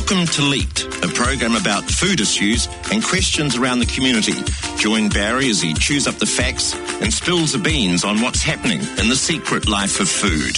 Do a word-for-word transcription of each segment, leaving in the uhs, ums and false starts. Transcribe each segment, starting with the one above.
Welcome to Leaked, a program about food issues and questions around the community. Join Barry as he chews up the facts and spills the beans on what's happening in the secret life of food.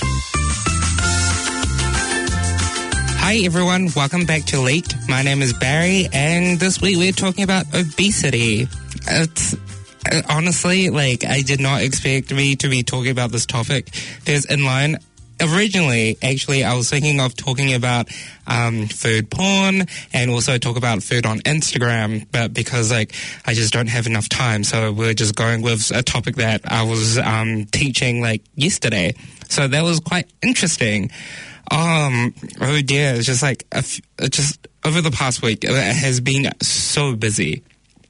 Hi everyone, welcome back to Leaked. My name is Barry, and this week we're talking about obesity. It's honestly, like, I did not expect me to be talking about this topic. There's in line. Originally, actually, I was thinking of talking about um, food porn and also talk about food on Instagram, but because, like, I just don't have enough time, so we're just going with a topic that I was um, teaching, like, yesterday. So that was quite interesting. Um, oh dear, it's just like, a f- just over the past week, it has been so busy.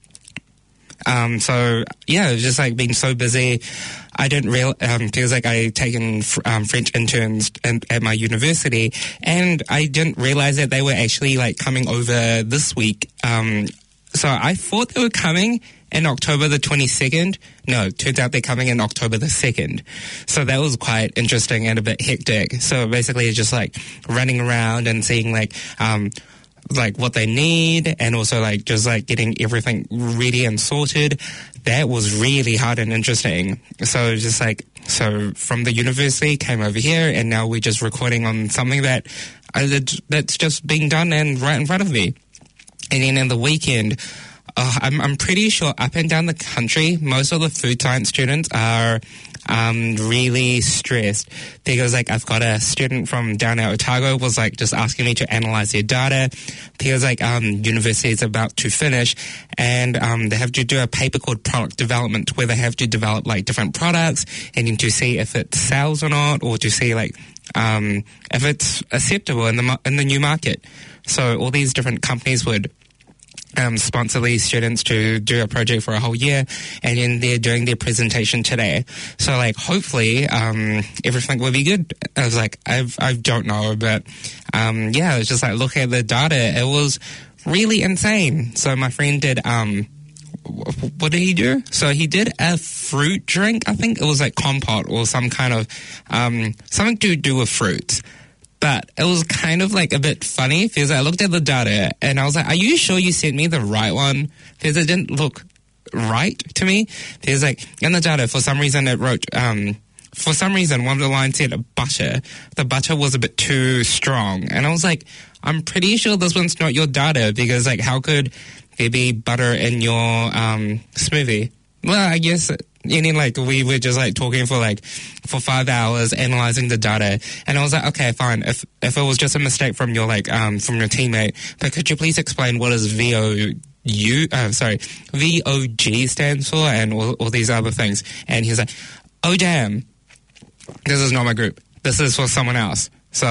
Um, so yeah, it's just like been so busy. I didn't real, um, feels like I taken, um, French interns in, at my university, and I didn't realize that they were actually like coming over this week. Um, so I thought they were coming in October the twenty-second. No, turns out they're coming in October the second. So that was quite interesting and a bit hectic. So basically it's just like running around and seeing like, um, like what they need, and also like just like getting everything ready and sorted. That was really hard and interesting. So just like, so from the university came over here, and now we're just recording on something that uh, that's just being done and right in front of me. And then in the weekend, uh, I'm, I'm pretty sure up and down the country, most of the food science students are um, really stressed, because like I've got a student from down at Otago was like just asking me to analyze their data, because like um, university is about to finish, and um, they have to do a paper called product development, where they have to develop like different products and then to see if it sells or not, or to see like um, if it's acceptable in the in the new market. So all these different companies would Um, sponsor these students to do a project for a whole year, and then they're doing their presentation today. So, like, hopefully, um, everything will be good. I was like, I've, I don't know, but, um, yeah, it's just like, look at the data. It was really insane. So my friend did, um, what did he do? So he did a fruit drink. I think it was like compote or some kind of, um, something to do with fruits. But it was kind of like a bit funny, because I looked at the data and I was like, are you sure you sent me the right one? Because it didn't look right to me. Because like in the data, for some reason it wrote, um, for some reason one of the lines said butter. The butter was a bit too strong. And I was like, I'm pretty sure this one's not your data, because like how could there be butter in your um, smoothie? Well, I guess... And then, like, we were just, like, talking for, like, for five hours, analyzing the data. And I was like, okay, fine. If if it was just a mistake from your, like, um, from your teammate, but could you please explain what is V O U, uh, sorry, V O G stands for, and all, all these other things. And he was like, oh, damn, this is not my group. This is for someone else. So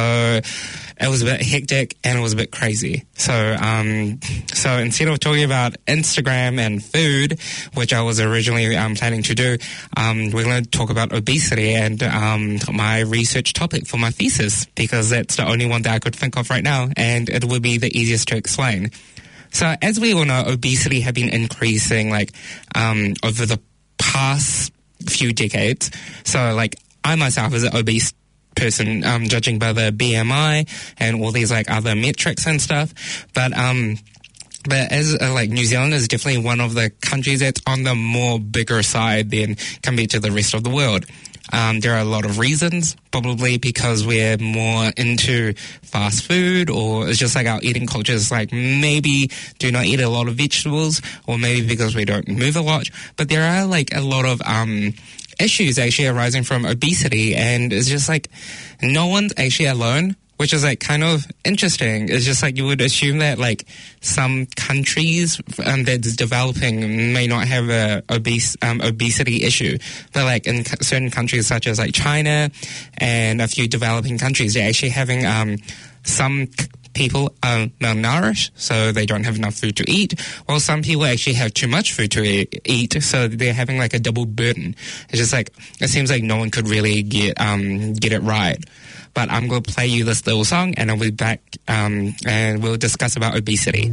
it was a bit hectic and it was a bit crazy. So um, so instead of talking about Instagram and food, which I was originally um, planning to do, um, we're going to talk about obesity and um, my research topic for my thesis, because that's the only one that I could think of right now, and it would be the easiest to explain. So as we all know, obesity has been increasing like um, over the past few decades. So like I myself is an obese person, um, judging by the B M I and all these like other metrics and stuff. But um, but as uh, like New Zealand is definitely one of the countries that's on the more bigger side than compared to the rest of the world. Um, there are a lot of reasons, probably because we're more into fast food, or it's just like our eating culture is like maybe do not eat a lot of vegetables, or maybe because we don't move a lot. But there are like a lot of um. issues actually arising from obesity, and it's just like no one's actually alone, which is like kind of interesting. It's just like you would assume that like some countries um, that's developing may not have a obese um, obesity issue, but like in c- certain countries such as like China and a few developing countries, they're actually having um, some c- people are malnourished, so they don't have enough food to eat, while some people actually have too much food to eat, so they're having like a double burden. It's just like, it seems like no one could really get um get it right. But I'm going to play you this little song, and I'll be back um and we'll discuss about obesity.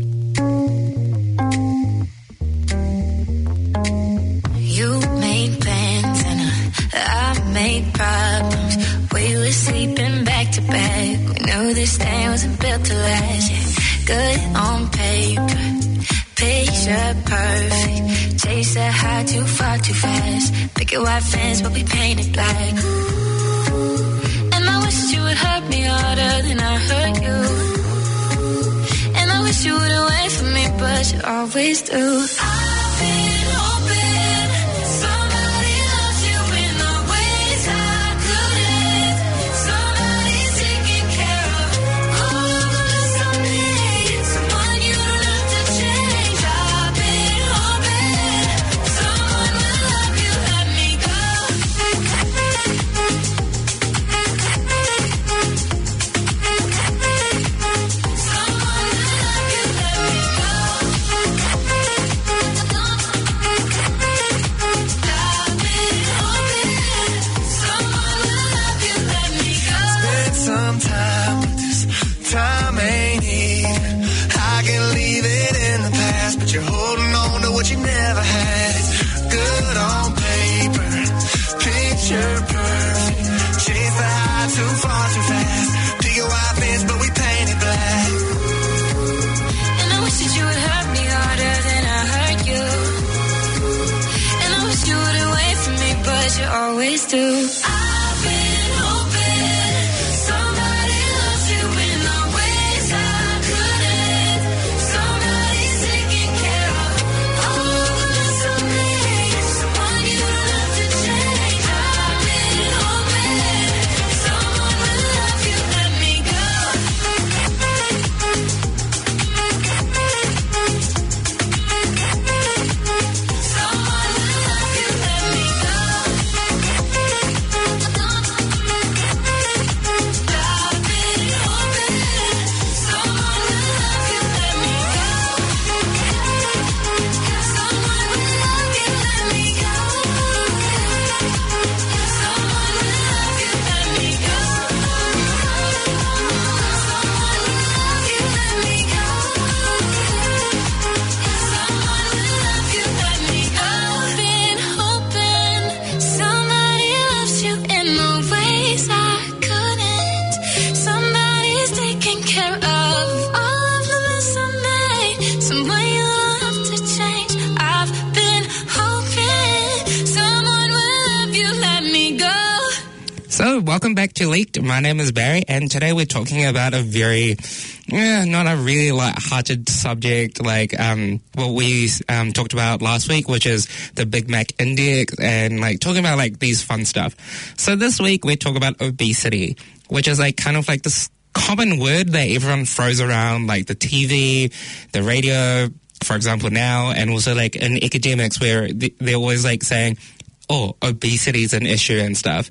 You made plans and I made problems. We were sleeping back to back. We knew this thing wasn't built to last. Yeah. good on paper, picture perfect. Chase that high too far too fast. Picket white fence but we painted black. And I wish you would hurt me harder than I hurt you. And I wish you wouldn't wait for me, but you always do. I've been hoping somebody loves you in the ways I couldn't. Somebody's taking care of all of the mess I made. Someone you don't have to change. I've been hoping someone will love you, let me go. Some time, but this time ain't here. I can leave it in the past, but you're holding on to what you never had. It's good on paper, picture perfect. Chase the high too far too fast. Pick a white fence, but we paint it black. And I wish that you would hurt me harder than I hurt you. And I wish you wouldn't wait for me, but you always do. I've been hoping somebody loves you in the ways I couldn't. Somebody's taking care of all of the mess I made. Someone you don't have to change. I've been hoping someone will love you, let me go. Someone will love you, let me go. I've been hoping someone will love you, let me go. Someone will love you, let me go. Someone will love you, let me go. Someone will love you, let me go. Someone will love you, let me go. I've been hoping somebody loves you in the ways I couldn't. Somebody's taking care of all of the mess I made. Someone you don't have to change. I've been hoping someone will love you, let me go. So, welcome back to Leaked. My name is Barry, and today we're talking about a very, eh, not a really light-hearted subject like um, what we um, talked about last week, which is the Big Mac Index, and like talking about like these fun stuff. So this week we talk about obesity, which is like kind of like this common word that everyone throws around, like the T V, the radio, for example, now, and also like in academics where th- they're always like saying, oh, obesity is an issue and stuff.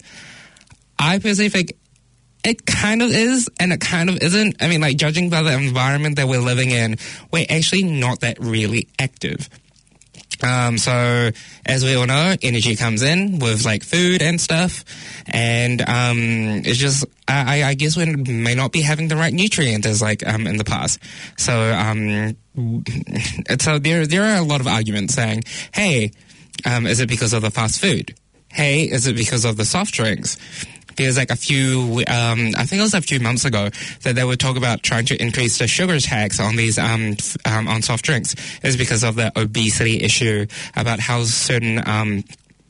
I personally think it kind of is and it kind of isn't. I mean, like, judging by the environment that we're living in, we're actually not that really active. Um, so, as we all know, energy comes in with, like, food and stuff. And um, it's just, I, I guess we may not be having the right nutrients as, like, um, in the past. So, um, so there, there are a lot of arguments saying, hey, um, is it because of the fast food? Hey, is it because of the soft drinks? There's like a few, um, I think it was a few months ago that they would talk about trying to increase the sugar tax on these, um, f- um, on soft drinks. It's because of the obesity issue about how certain, um,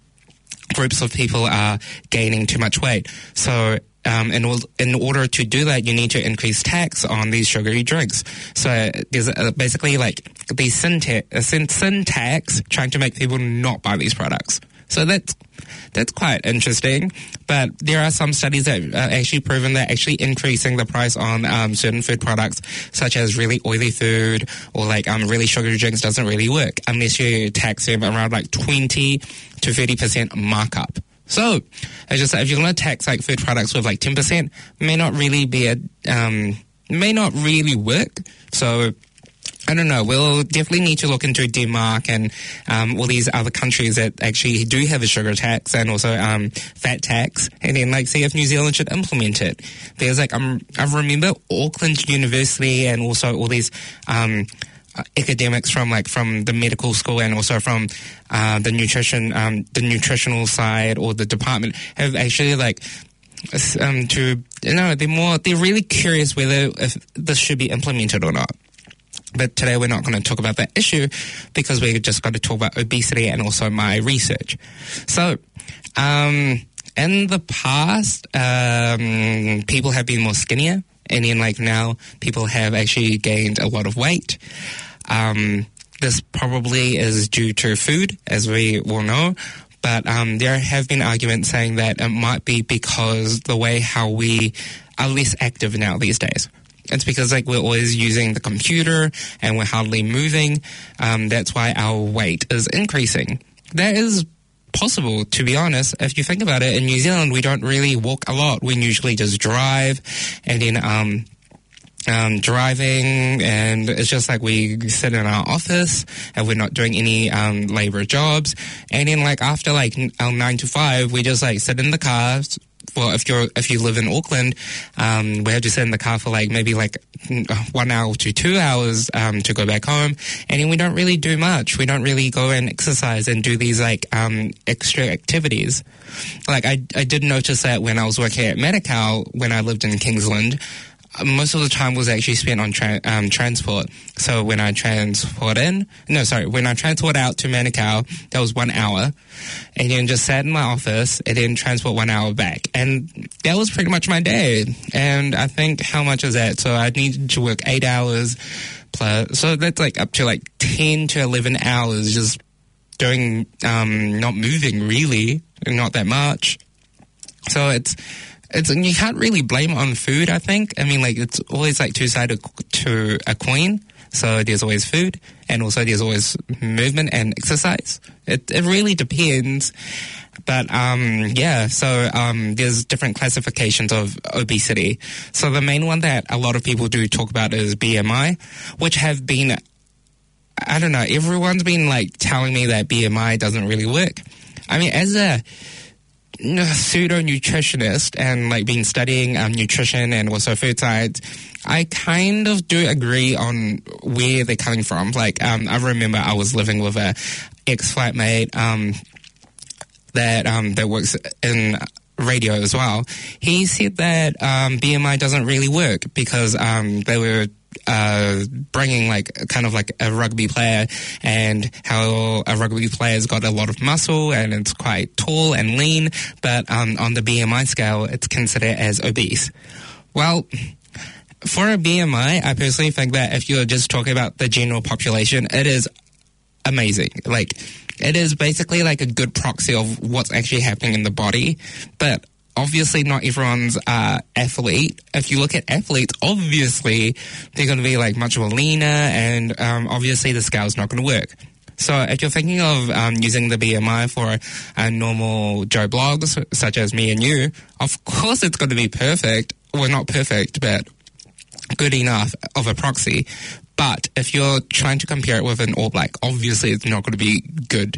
groups of people are gaining too much weight. So, um, in, in order to do that, you need to increase tax on these sugary drinks. So there's uh, basically like these sin, ta- sin, sin tax trying to make people not buy these products. So that's that's quite interesting. But there are some studies that are actually proven that actually increasing the price on um, certain food products, such as really oily food or like um, really sugary drinks, doesn't really work unless you tax them around like twenty to thirty percent markup. So I just if you're going to tax like food products with like ten percent, may not really be a um, may not really work. So I don't know. We'll definitely need to look into Denmark and um, all these other countries that actually do have a sugar tax and also um, fat tax, and then like see if New Zealand should implement it. There's like um, I remember Auckland University and also all these um, academics from like from the medical school and also from uh, the nutrition um, the nutritional side or the department have actually like. Um, to you know, they're more they're really curious whether if this should be implemented or not. But today we're not going to talk about that issue because we're just going to talk about obesity and also my research. So, um, in the past, um, people have been more skinnier, and then like now people have actually gained a lot of weight. Um, this probably is due to food, as we all know. But um, there have been arguments saying that it might be because the way how we are less active now these days. It's because like we're always using the computer and we're hardly moving. Um, that's why our weight is increasing. That is possible, to be honest. If you think about it, in New Zealand, we don't really walk a lot. We usually just drive, and then um, um, driving, and it's just like we sit in our office and we're not doing any um, labor jobs. And then like after like our nine to five, we just like sit in the car. Well, if you're if you live in Auckland, um, we have to sit in the car for like maybe like one hour to two hours um, to go back home, and then we don't really do much. We don't really go and exercise and do these like um, extra activities. Like I I did notice that when I was working at Manukau when I lived in Kingsland. Most of the time was actually spent on tra- um, transport. So when I transport in, no, sorry, when I transport out to Manukau, that was one hour. And then just sat in my office and then transport one hour back. And that was pretty much my day. And I think, how much is that? So I needed to work eight hours plus. So that's like up to like ten to eleven hours just doing, um, not moving really, not that much. So it's, It's, you can't really blame it on food, I think. I mean, like, it's always like two-sided to a coin. So there's always food, and also there's always movement and exercise. It it really depends. But, um, yeah, so um, there's different classifications of obesity. So the main one that a lot of people do talk about is B M I, which have been, I don't know, everyone's been, like, telling me that B M I doesn't really work. I mean, as a pseudo-nutritionist and like been studying um, nutrition and also food science, I kind of do agree on where they're coming from. Like um, I remember I was living with a ex-flatmate um, that um, that works in radio as well. He said that um, B M I doesn't really work because um, they were uh, bringing like kind of like a rugby player, and how a rugby player's got a lot of muscle and it's quite tall and lean, but um, on the B M I scale, it's considered as obese. Well, for a B M I, I personally think that if you're just talking about the general population, it is amazing. Like, it is basically like a good proxy of what's actually happening in the body, but obviously not everyone's uh, athlete. If you look at athletes, obviously they're going to be like much more leaner, and um, obviously the scale's not going to work. So if you're thinking of um, using the B M I for uh, normal Joe blogs, such as me and you, of course it's going to be perfect. Well, not perfect, but good enough of a proxy. But if you're trying to compare it with an All Black, obviously it's not going to be good.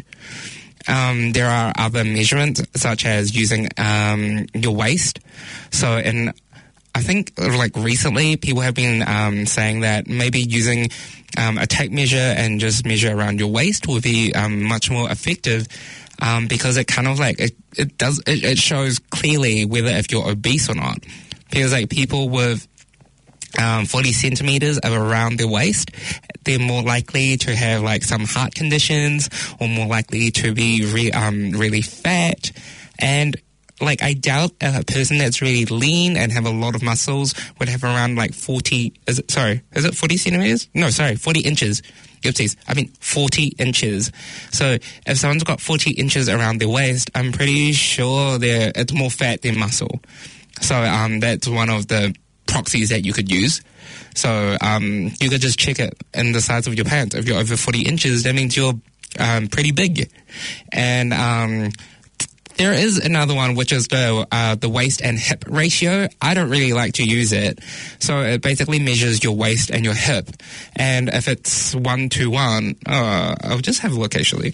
Um, there are other measurements, such as using um, your waist. So, in I think, like recently, people have been um, saying that maybe using um, a tape measure and just measure around your waist will be um, much more effective, um, because it kind of like it, it does it, it shows clearly whether if you're obese or not. Because like people with Um, forty centimeters of around their waist, they're more likely to have like some heart conditions, or more likely to be re- um, really fat. And like I doubt a person that's really lean and have a lot of muscles would have around like forty, is it, sorry, is it forty centimeters? No, sorry, forty inches. Oopsies, I mean forty inches. So if someone's got forty inches around their waist, I'm pretty sure they're, it's more fat than muscle. So um, that's one of the proxies that you could use. So um, you could just check it in the size of your pants. If you're over forty inches, that means you're um, pretty big. And um, there is another one, which is the uh, the waist and hip ratio. I don't really like to use it. So it basically measures your waist and your hip. And if it's one to one, uh, I'll just have a look actually.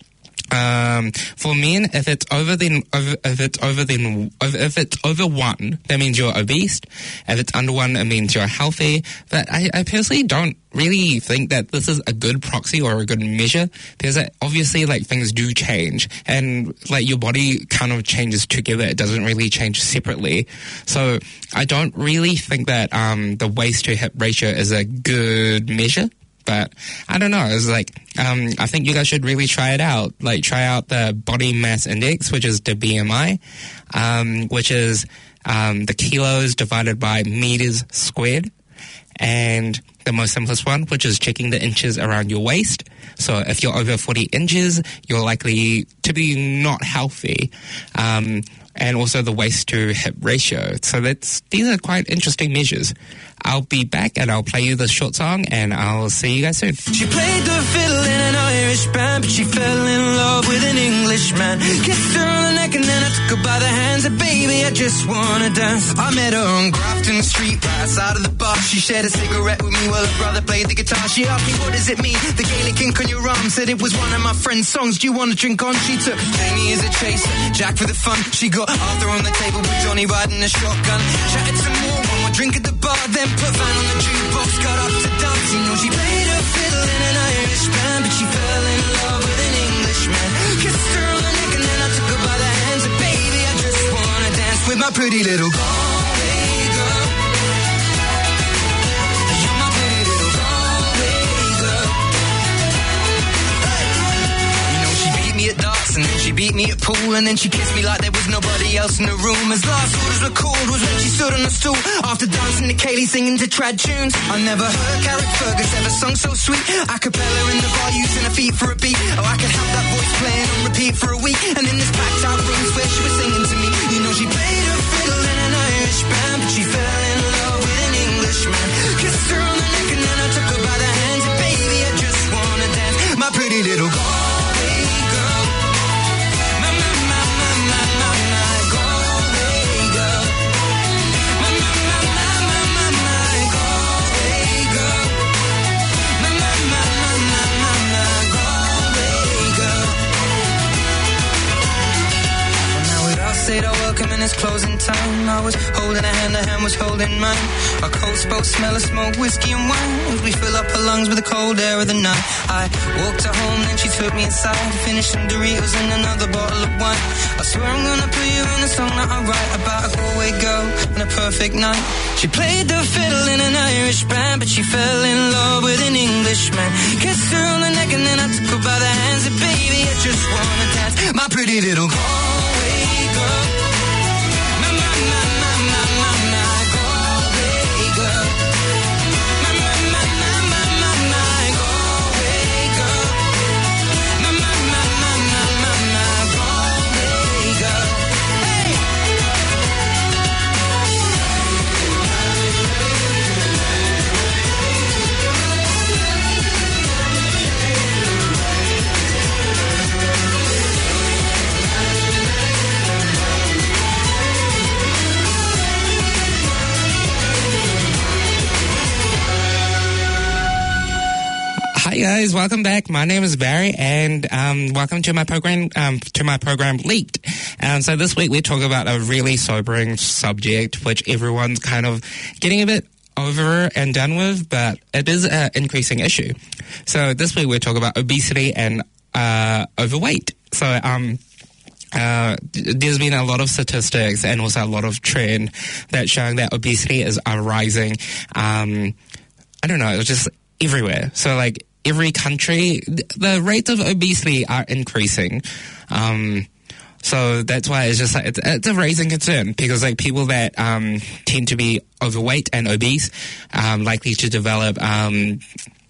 Um, for men, if it's over then, over, if it's over then, if it's over one, that means you're obese. If it's under one, it means you're healthy. But I, I personally don't really think that this is a good proxy or a good measure, because obviously, like, things do change, and like your body kind of changes together. It doesn't really change separately. So I don't really think that um, the waist to hip ratio is a good measure. but I don't know. It's like, um, I think you guys should really try it out. Like, try out the Body Mass Index, which is the B M I, um, which is um, the kilos divided by meters squared, and the most simplest one, which is checking the inches around your waist. So if you're over forty inches, you're likely to be not healthy. Um, and also the waist to hip ratio. So that's these are quite interesting measures. I'll be back and I'll play you the short song, and I'll see you guys soon. She played the fiddle in an Irish band, but she fell in love with an Englishman. Kissed her on the neck and then I took her by the hands, and baby, I just wanna dance. I met her on Grafton Street, right outside of the bar. She shared a cigarette with me while her brother played the guitar. She asked me, what does it mean? The Gaelic ink on your arm, said it was one of my friend's songs. Do you want to drink on? She took Jamie as a chaser, Jack for the fun. She got Arthur on the table with Johnny riding a shotgun. Chatted some more, one more drink at the bar, then put Van on the jukebox, got up to dance. You know she played her fiddle in an Irish band, but she fell in love with an Englishman. Kissed her on the neck and then I took her by the hands, and baby, I just wanna dance with my pretty little Galway girl. You're my pretty little Galway girl. Hey. You know she beat me at darts, and then she beat me at pool, and then she kissed me like there was nobody else in the room. As last orders were called was when she stood on a stool after dancing to Kaylee singing to trad tunes. I never heard Carrick Fergus ever sung so sweet. A cappella in the bar using her feet for a beat. Oh, I could have that voice playing on repeat for a week. And in this packed out room where she was singing to me. You know she played her fiddle in an Irish band, but she fell in love with an Englishman. Kissed her on the neck and then I took her by the hands, and baby, I just wanna dance. My pretty little Galway girl. My, my, my, my, my, my, my Galway girl. My, my, my, my, my, my, my Galway girl. My, my, my, my, my, my, my Galway girl. Well, now we'd all said our welcome and it's closing time. I was holding a hand, a hand was holding mine. Our coats both smell of smoke, whiskey and wine, as we fill up her lungs with the cold air of the night. I walked her home, then she took me inside, finished some Doritos and another bottle of wine. I swear I'm gonna put you in a song that I write about a Galway girl and a perfect night. She played the fiddle in an Irish band, but she fell in love with an Englishman. Kissed her on the neck and then I took her by the hands, and baby, I just wanna dance. My pretty little Galway girl. My, my, my, my, my, my, my Galway girl. My, my, my, my, my, my, my Galway girl. My, my, my, my, my, my, my Galway girl. Hey! Hi guys, welcome back. My name is Barry, and um, welcome to my program. Um, to my program, Leaked. Um, so this week we talk about a really sobering subject, which everyone's kind of getting a bit over and done with, but it is an increasing issue. So this week we talk about obesity and uh, overweight. So um. Uh, there's been a lot of statistics and also a lot of trend that's showing that obesity is uh, rising. Um, I don't know, it's just everywhere. So like every country, the rates of obesity are increasing. Um, so that's why it's just like, it's, it's a raising concern, because like people that um, tend to be overweight and obese, um, likely to develop, um,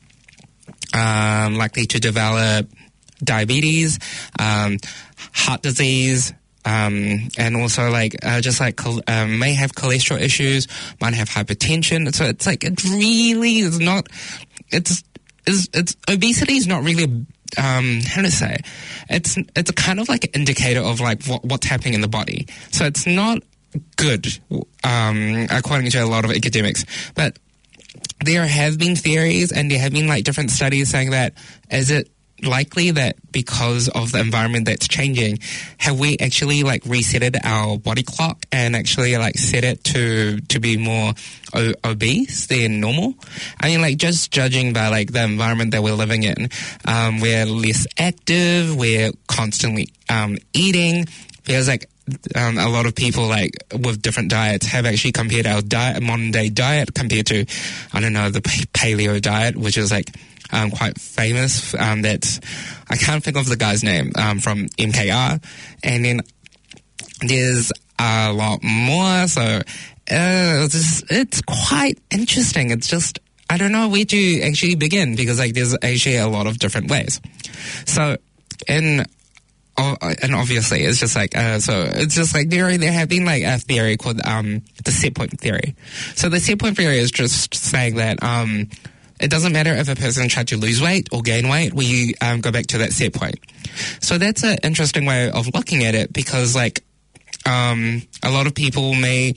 um, likely to develop diabetes, um, heart disease, um, and also like uh, just like um, may have cholesterol issues, might have hypertension. So it's like it really is not. It's it's, it's obesity is not really. Um, how to say? It's it's a kind of like an indicator of like what, what's happening in the body. So it's not good, um, according to a lot of academics, but there have been theories and there have been like different studies saying that is it likely that because of the environment that's changing, have we actually like resetted our body clock and actually like set it to to be more o- obese than normal? I mean, like just judging by like the environment that we're living in, um, we're less active, we're constantly um, eating. There's like um, a lot of people like with different diets have actually compared our diet, modern day diet compared to, I don't know, the paleo diet, which is like um, quite famous. Um, that's I can't think of the guy's name um, from M K R, and then there's a lot more. So uh, it's, it's quite interesting. It's just I don't know where to actually begin because like there's actually a lot of different ways. So in Oh, and obviously, it's just like, uh, so it's just like there, there have been like a theory called um, the set point theory. So the set point theory is just saying that um, it doesn't matter if a person tried to lose weight or gain weight, we um, go back to that set point. So that's an interesting way of looking at it because like um, a lot of people may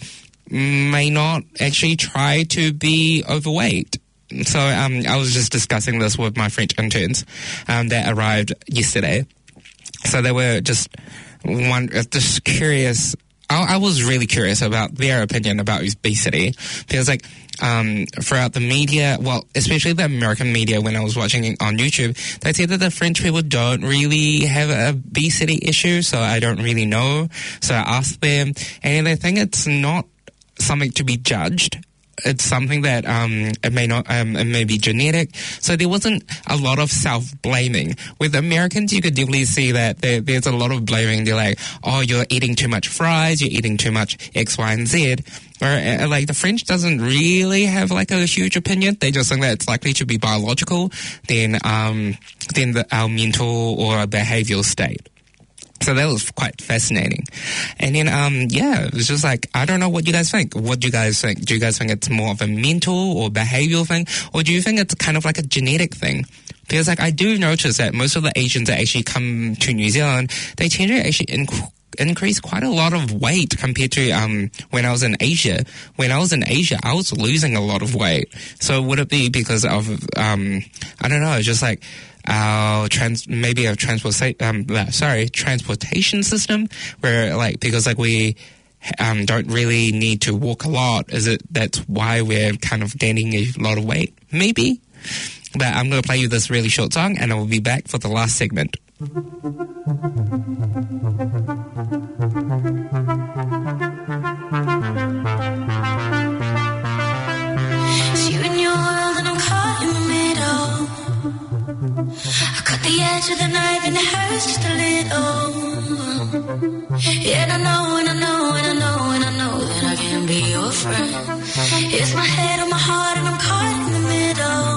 may not actually try to be overweight. So um, I was just discussing this with my French interns um, that arrived yesterday. So they were just one, just curious. I, I was really curious about their opinion about obesity because, like, um, throughout the media, well, especially the American media, when I was watching it on YouTube, they said that the French people don't really have an obesity issue. So I don't really know. So I asked them, and they think it's not something to be judged. It's something that um, it may not, um, it may be genetic. So there wasn't a lot of self-blaming. With Americans, you could definitely see that there, there's a lot of blaming. They're like, oh, you're eating too much fries, you're eating too much X, Y, and Z. Or, uh, like, the French doesn't really have, like, a huge opinion. They just think that it's likely to be biological than, um, than the, our mental or behavioral state. So that was quite fascinating. And then, um, yeah, it was just like, I don't know what you guys think. What do you guys think? Do you guys think it's more of a mental or behavioral thing? Or do you think it's kind of like a genetic thing? Because, like, I do notice that most of the Asians that actually come to New Zealand, they tend to actually inc- increase quite a lot of weight compared to um, when I was in Asia. When I was in Asia, I was losing a lot of weight. So would it be because of, um, I don't know, just like, our trans maybe a transport um sorry transportation system where like because like we um don't really need to walk a lot, is it that's why we're kind of gaining a lot of weight? Maybe. But I'm going to play you this really short song and I will be back for the last segment. It's you and your world and I'm caught in the middle. I cut the edge of the knife and it hurts just a little. Yeah, and I know, and I know, and I know, and I know that I can be your friend. It's my head on my heart and I'm caught in the middle.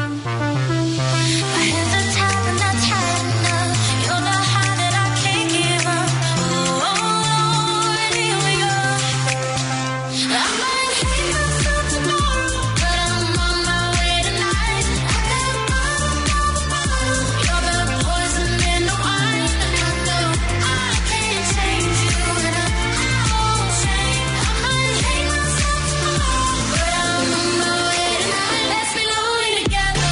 My hands are tied and not tight enough. You're the high that I can't give up. Oh, oh, oh, and here we go. I might hate myself tomorrow, but I'm on my way tonight. At the bottom of the bottle, you're the poison in the wine. And I know I can't change you, and I, I won't change. I might hate myself tomorrow, but I'm on my way tonight. Let's be lonely together.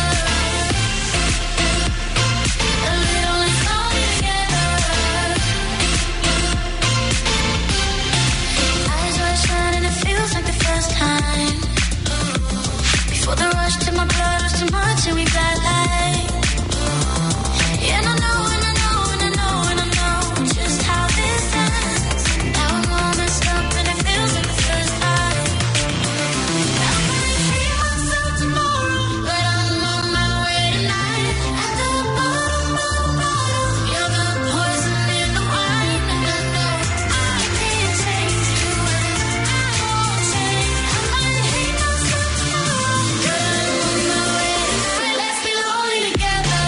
A little less lonely together. Eyes wide shut and it feels like the first time. Before the rush to my blood was too much and we got light. Yeah, and I know, and I know, and I know, and I know just how this ends. Now I'm all messed up and it feels like the first time. I might hate myself tomorrow, but I'm on my way tonight. At the bottom of the bottle, you're the poison in the wine. And I know I can't change you, and I won't change. I might hate myself tomorrow, but I'm on my way tonight. Let's be lonely together.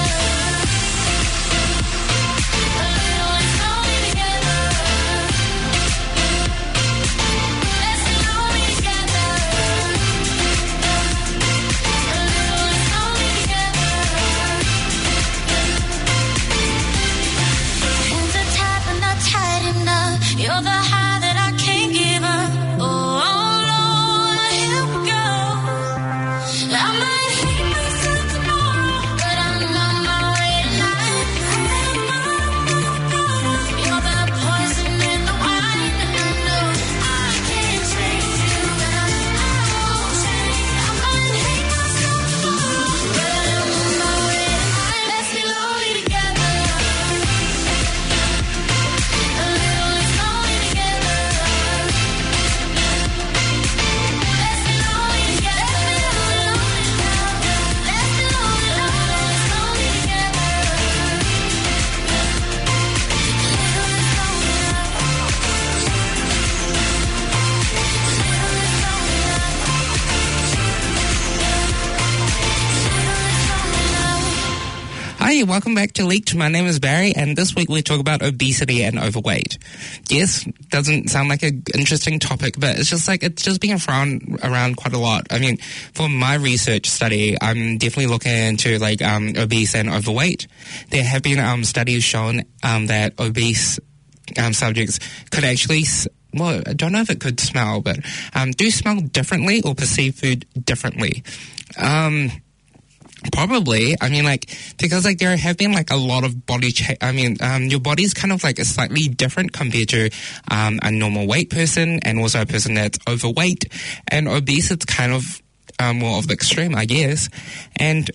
A little less lonely together. Let's be lonely together. A little less lonely together. Hands are tied but not tight enough. You're the high that I can't give up. Oh, Lord, here we go. I might hate myself tomorrow, but I'm on my way tonight. You're the poison in the wine, and I know I can't change you, and I, I won't change. I might hate myself tomorrow, but I'm on my way tonight. Let's be lonely together. A little less lonely together. Hey, welcome back to Leaked. My name is Barry, and this week we talk about obesity and overweight. Yes, doesn't sound like an interesting topic, but it's just like, it's just being thrown around quite a lot. I mean, for my research study, I'm definitely looking into like um, obese and overweight. There have been um, studies shown um, that obese um, subjects could actually, well, I don't know if it could smell, but um, do smell differently or perceive food differently. Um... Probably. I mean, like, because, like, there have been, like, a lot of body cha- I mean, um, your body's kind of, like, a slightly different compared to um, a normal weight person and also a person that's overweight. And obese, it's kind of um, more of the extreme, I guess. And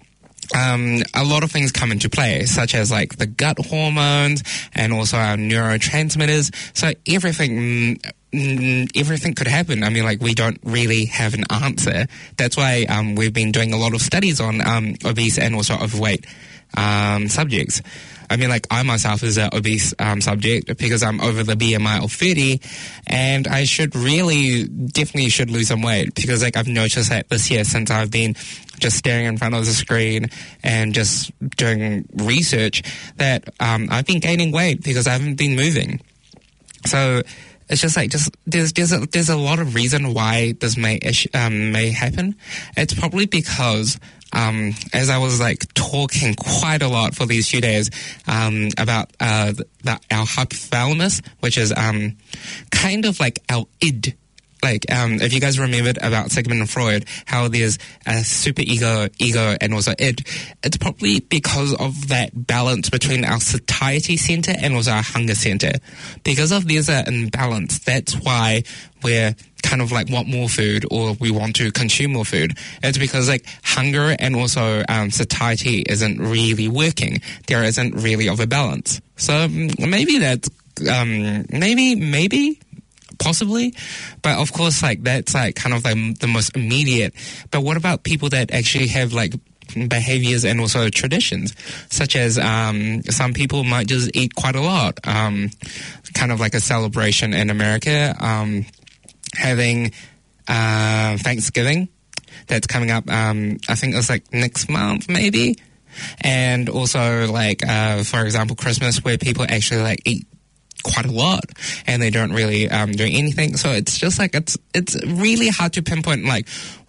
um, a lot of things come into play, such as, like, the gut hormones and also our neurotransmitters. So everything... Mm, everything could happen. I mean, like, we don't really have an answer. That's why um, we've been doing a lot of studies on um, obese and also overweight um, subjects. I mean, like, I myself is an obese um, subject because I'm over the B M I of thirty, and I should really, definitely should lose some weight because, like, I've noticed that this year since I've been just staring in front of the screen and just doing research that um, I've been gaining weight because I haven't been moving. So... It's just like, just there's there's a, there's a lot of reason why this may um, may happen. It's probably because um, as I was like talking quite a lot for these few days um, about uh, the, the, our hypothalamus, which is um, kind of like our id. Like, um, if you guys remembered about Sigmund Freud, how there's a super ego, ego, and also id, it's probably because of that balance between our satiety center and also our hunger center. Because of there's an imbalance, that's why we're kind of like want more food or we want to consume more food. It's because like hunger and also um, satiety isn't really working. There isn't really of a balance. So maybe that's, um, maybe, maybe... Possibly, but of course, like that's like kind of like the most immediate. But what about people that actually have like behaviors and also traditions, such as um, some people might just eat quite a lot, um, kind of like a celebration in America, um, having uh, Thanksgiving that's coming up. Um, I think it's like next month, maybe, and also like uh, for example, Christmas, where people actually like eat quite a lot and they don't really um, do anything. So it's just like it's it's really hard to pinpoint like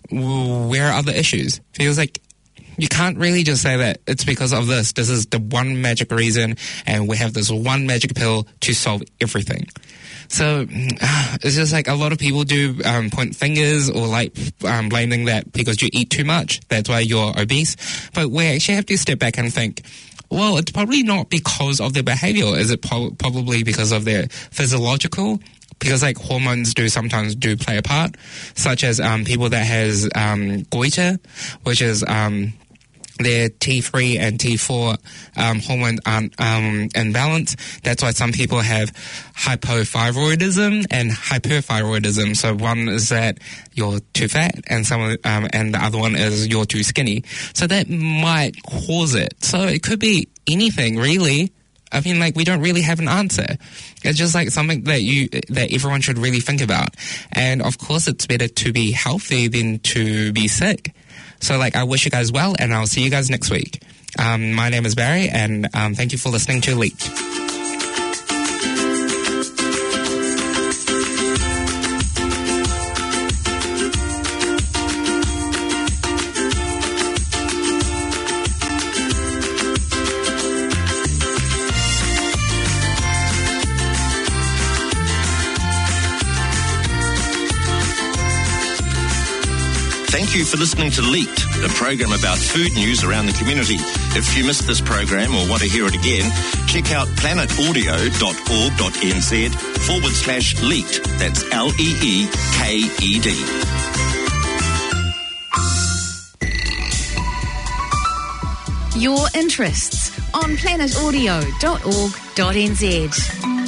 where are the issues. Feels like you can't really just say that it's because of this. This is the one magic reason and we have this one magic pill to solve everything. So uh, it's just like a lot of people do um, point fingers or like um, blaming that because you eat too much, that's why you're obese. But we actually have to step back and think, well, it's probably not because of their behavior. Is it po- probably because of their physiological? Because like hormones do sometimes do play a part, such as um, people that has um, goiter, which is um, their T three and T four um, hormones aren't um, in balance. That's why some people have hypothyroidism and hyperthyroidism. So one is that you're too fat, and some um, and the other one is you're too skinny. So that might cause it. So it could be anything, really. I mean, like, we don't really have an answer. It's just like something that you that everyone should really think about. And of course, it's better to be healthy than to be sick. So, like, I wish you guys well, and I'll see you guys next week. Um, my name is Barry, and um, thank you for listening to Leaked. Thank you for listening to Leaked, a program about food news around the community. If you missed this program or want to hear it again, check out planetaudio.org.nz forward slash leaked. That's L E E K E D. Your interests on planet audio dot org dot n z.